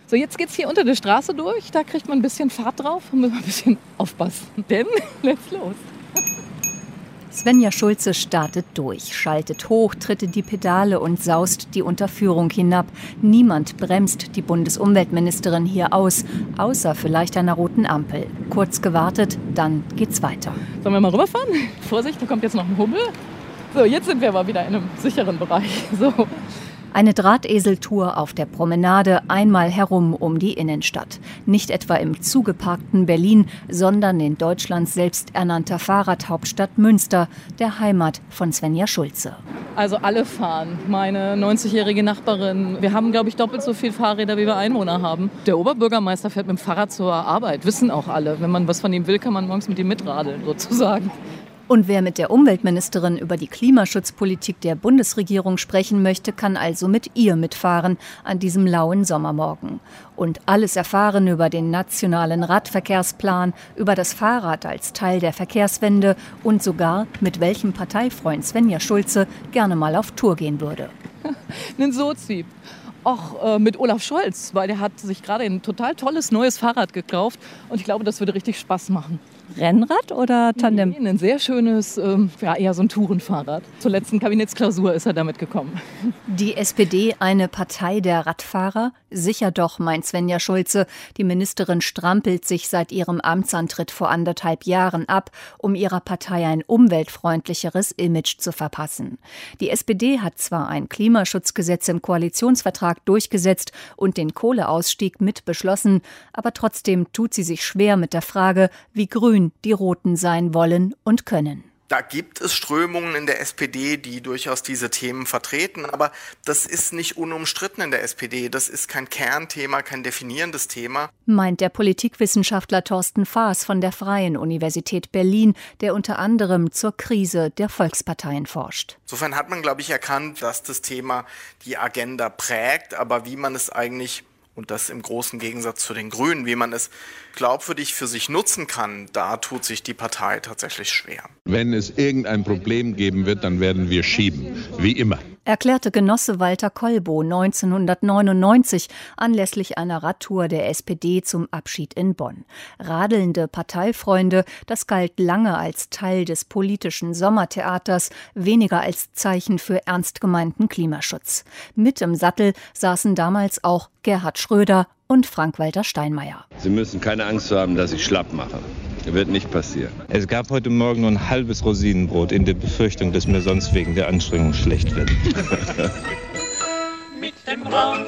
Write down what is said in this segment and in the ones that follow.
So, jetzt geht's hier unter der Straße durch. Da kriegt man ein bisschen Fahrt drauf und muss ein bisschen aufpassen. Denn, let's los. Svenja Schulze startet durch, schaltet hoch, tritt in die Pedale und saust die Unterführung hinab. Niemand bremst die Bundesumweltministerin hier aus, außer vielleicht einer roten Ampel. Kurz gewartet, dann geht's weiter. Sollen wir mal rüberfahren? Vorsicht, da kommt jetzt noch ein Hummel. So, jetzt sind wir aber wieder in einem sicheren Bereich. So. Eine Drahteseltour auf der Promenade, einmal herum um die Innenstadt. Nicht etwa im zugeparkten Berlin, sondern in Deutschlands selbsternannter Fahrradhauptstadt Münster, der Heimat von Svenja Schulze. Also alle fahren. Meine 90-jährige Nachbarin. Wir haben, glaube ich, doppelt so viele Fahrräder, wie wir Einwohner haben. Der Oberbürgermeister fährt mit dem Fahrrad zur Arbeit. Wissen auch alle. Wenn man was von ihm will, kann man morgens mit ihm mitradeln, sozusagen. Und wer mit der Umweltministerin über die Klimaschutzpolitik der Bundesregierung sprechen möchte, kann also mit ihr mitfahren an diesem lauen Sommermorgen. Und alles erfahren über den nationalen Radverkehrsplan, über das Fahrrad als Teil der Verkehrswende und sogar, mit welchem Parteifreund Svenja Schulze gerne mal auf Tour gehen würde. Einen Sozi. Auch mit Olaf Scholz, weil der hat sich gerade ein total tolles neues Fahrrad gekauft. Und ich glaube, das würde richtig Spaß machen. Rennrad oder Tandem? Nee, ein sehr schönes, eher so ein Tourenfahrrad. Zur letzten Kabinettsklausur ist er damit gekommen. Die SPD eine Partei der Radfahrer? Sicher doch, meint Svenja Schulze. Die Ministerin strampelt sich seit ihrem Amtsantritt vor 1,5 Jahren ab, um ihrer Partei ein umweltfreundlicheres Image zu verpassen. Die SPD hat zwar ein Klimaschutzgesetz im Koalitionsvertrag durchgesetzt und den Kohleausstieg mit beschlossen, aber trotzdem tut sie sich schwer mit der Frage, wie grün die Roten sein wollen und können. Da gibt es Strömungen in der SPD, die durchaus diese Themen vertreten, aber das ist nicht unumstritten in der SPD. Das ist kein Kernthema, kein definierendes Thema. Meint der Politikwissenschaftler Thorsten Faas von der Freien Universität Berlin, der unter anderem zur Krise der Volksparteien forscht. Insofern hat man, glaube ich, erkannt, dass das Thema die Agenda prägt, aber wie man es eigentlich, und das im großen Gegensatz zu den Grünen, wie man es glaubwürdig für sich nutzen kann, da tut sich die Partei tatsächlich schwer. Wenn es irgendein Problem geben wird, dann werden wir schieben, wie immer. Erklärte Genosse Walter Kolbow 1999 anlässlich einer Radtour der SPD zum Abschied in Bonn. Radelnde Parteifreunde, das galt lange als Teil des politischen Sommertheaters, weniger als Zeichen für ernst gemeinten Klimaschutz. Mit im Sattel saßen damals auch Gerhard Schröder und Frank-Walter Steinmeier. Sie müssen keine Angst haben, dass ich schlapp mache. Das wird nicht passieren. Es gab heute Morgen nur ein halbes Rosinenbrot in der Befürchtung, dass mir sonst wegen der Anstrengung schlecht wird. Mit dem Rad,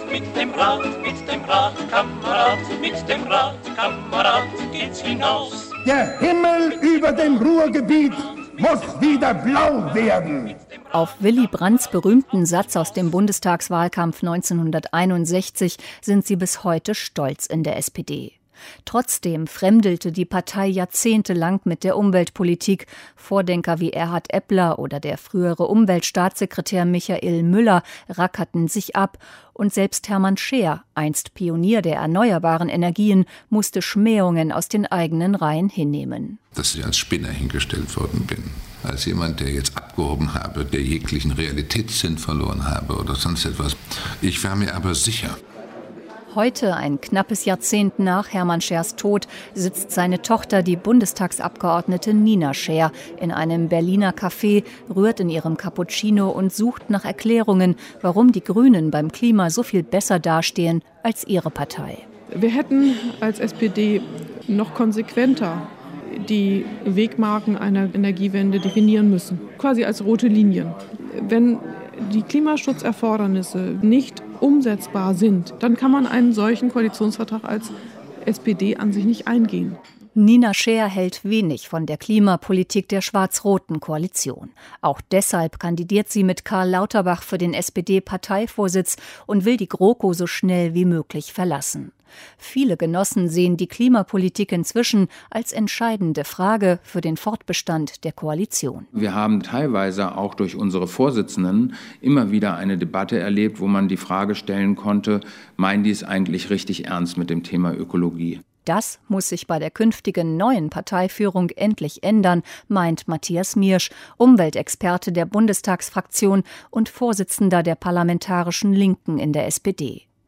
Kamerad, mit dem Rad, Kamerad, geht's hinaus. Der Himmel über dem Ruhrgebiet muss wieder blau werden. Auf Willy Brandts berühmten Satz aus dem Bundestagswahlkampf 1961 sind sie bis heute stolz in der SPD. Trotzdem fremdelte die Partei jahrzehntelang mit der Umweltpolitik. Vordenker wie Erhard Eppler oder der frühere Umweltstaatssekretär Michael Müller rackerten sich ab. Und selbst Hermann Scheer, einst Pionier der erneuerbaren Energien, musste Schmähungen aus den eigenen Reihen hinnehmen. Dass ich als Spinner hingestellt worden bin. Als jemand, der jetzt abgehoben habe, der jeglichen Realitätssinn verloren habe oder sonst etwas. Ich war mir aber sicher. Heute, ein knappes Jahrzehnt nach Hermann Scheers Tod, sitzt seine Tochter, die Bundestagsabgeordnete Nina Scheer, in einem Berliner Café, rührt in ihrem Cappuccino und sucht nach Erklärungen, warum die Grünen beim Klima so viel besser dastehen als ihre Partei. Wir hätten als SPD noch konsequenter die Wegmarken einer Energiewende definieren müssen, quasi als rote Linien. Wenn die Klimaschutzerfordernisse nicht umsetzbar sind, dann kann man einen solchen Koalitionsvertrag als SPD an sich nicht eingehen. Nina Scheer hält wenig von der Klimapolitik der schwarz-roten Koalition. Auch deshalb kandidiert sie mit Karl Lauterbach für den SPD-Parteivorsitz und will die GroKo so schnell wie möglich verlassen. Viele Genossen sehen die Klimapolitik inzwischen als entscheidende Frage für den Fortbestand der Koalition. Wir haben teilweise auch durch unsere Vorsitzenden immer wieder eine Debatte erlebt, wo man die Frage stellen konnte, meinen die es eigentlich richtig ernst mit dem Thema Ökologie? Das muss sich bei der künftigen neuen Parteiführung endlich ändern, meint Matthias Miersch, Umweltexperte der Bundestagsfraktion und Vorsitzender der Parlamentarischen Linken in der SPD.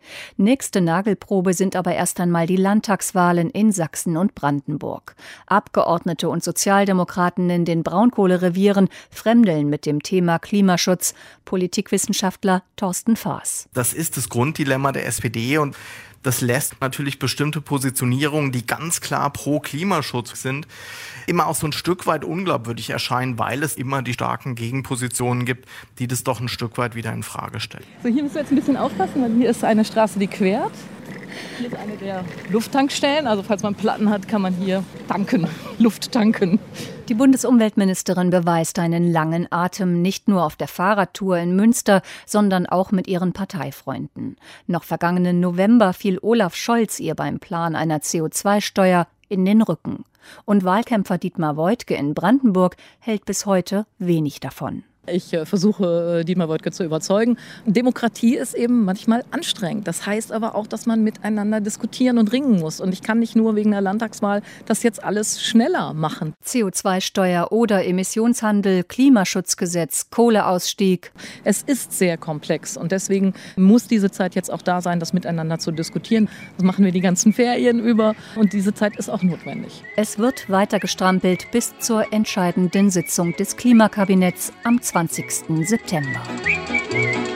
Nächste Nagelprobe sind aber erst einmal die Landtagswahlen in Sachsen und Brandenburg. Abgeordnete und Sozialdemokraten in den Braunkohlerevieren fremdeln mit dem Thema Klimaschutz. Politikwissenschaftler Thorsten Faas. Das ist das Grunddilemma der SPD und das lässt natürlich bestimmte Positionierungen, die ganz klar pro Klimaschutz sind, immer auch so ein Stück weit unglaubwürdig erscheinen, weil es immer die starken Gegenpositionen gibt, die das doch ein Stück weit wieder in Frage stellen. So, hier müssen wir jetzt ein bisschen aufpassen, weil hier ist eine Straße, die quert. Hier ist eine der Lufttankstellen, also falls man Platten hat, kann man hier tanken, Luft tanken. Die Bundesumweltministerin beweist einen langen Atem, nicht nur auf der Fahrradtour in Münster, sondern auch mit ihren Parteifreunden. Noch vergangenen November fiel Olaf Scholz ihr beim Plan einer CO2-Steuer in den Rücken. Und Wahlkämpfer Dietmar Woidke in Brandenburg hält bis heute wenig davon. Ich versuche, Dietmar Woidke zu überzeugen. Demokratie ist eben manchmal anstrengend. Das heißt aber auch, dass man miteinander diskutieren und ringen muss. Und ich kann nicht nur wegen der Landtagswahl das jetzt alles schneller machen. CO2-Steuer oder Emissionshandel, Klimaschutzgesetz, Kohleausstieg. Es ist sehr komplex und deswegen muss diese Zeit jetzt auch da sein, das miteinander zu diskutieren. Das machen wir die ganzen Ferien über und diese Zeit ist auch notwendig. Es wird weiter gestrampelt bis zur entscheidenden Sitzung des Klimakabinetts am 20. September.